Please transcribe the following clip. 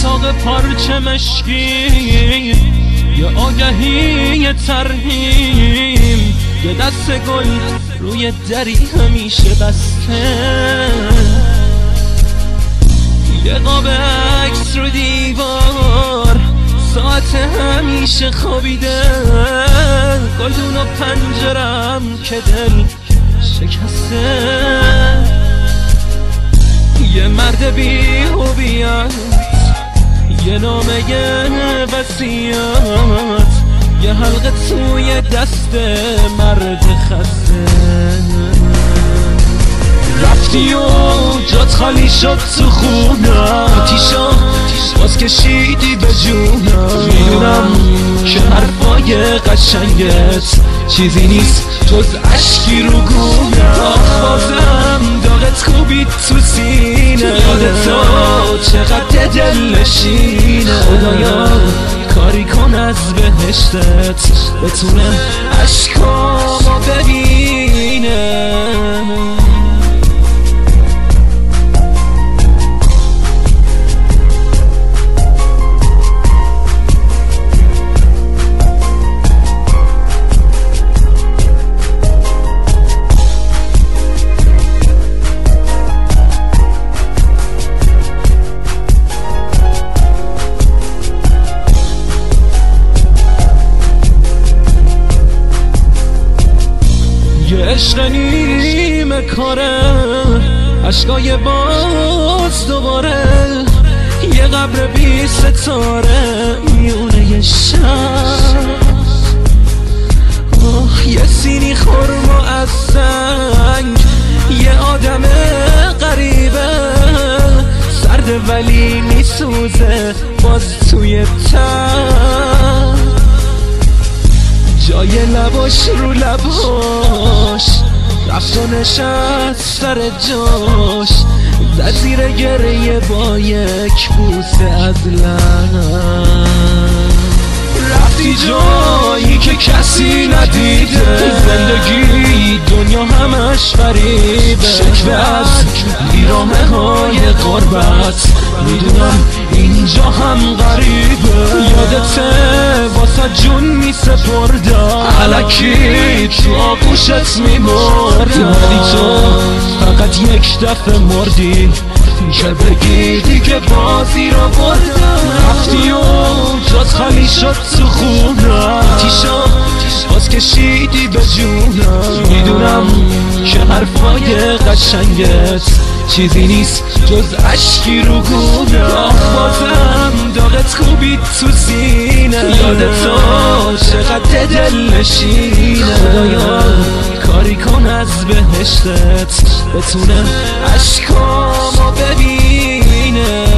اتاق پارچه مشکی، یه آگهی یه ترهیم، یه دست گل روی دری همیشه بسته، یه قاب عکس رو دیوار، ساعت همیشه خوابیده، گلدون و پنجرم که دل شکسته، یه مرد بی هویت، یه نامه وصیت، یه حلقه توی دست مرد خسته. رفتی و جات خالی شد تو خونم، تیشا باز کشیدی به جونم، میدونم که حرفای قشنگت چیزی نیست جز اشکی رو گونم، بازم داغت کوبید تو سینه، یادت تو چقدر دلنشینه، خدایا کاری کن از بهشتت بتونم اشکامو ببینه. عشق نیمه کاره، عشقای باز دوباره، یه قبر بی ستاره میونه یه شب، یه سینی خرما از سنگ، یه آدم غریبه، سرده ولی میسوزه باز توی تن، جای لباش رو لباش رفت و نشست سر جاش، زد زیر گریه با یک بوسه از لب، رفتی جایی که کسی ندیده، زندگی دنیا همش فریبه، شکوه از بیرامه های غربت، میدونم اینجا هم غریبه، یادته واسه جون میسپردم، الکی تو آغوشت میمردم، ولی تو فقط یک دفعه مردی که بگیدی که بازی رو بردم، رفتی و جات خالی شد تو خونم، تیشا باز کشیدی به جونم، میدونم که حرفای قشنگت چیزی نیست جز اشکی رو گونم، بازم داغت کوبید تو سینه، یادت تو چقدر دلنشینه، خدایا کاری کن از بهشتت بتونم اشکامو ببینه.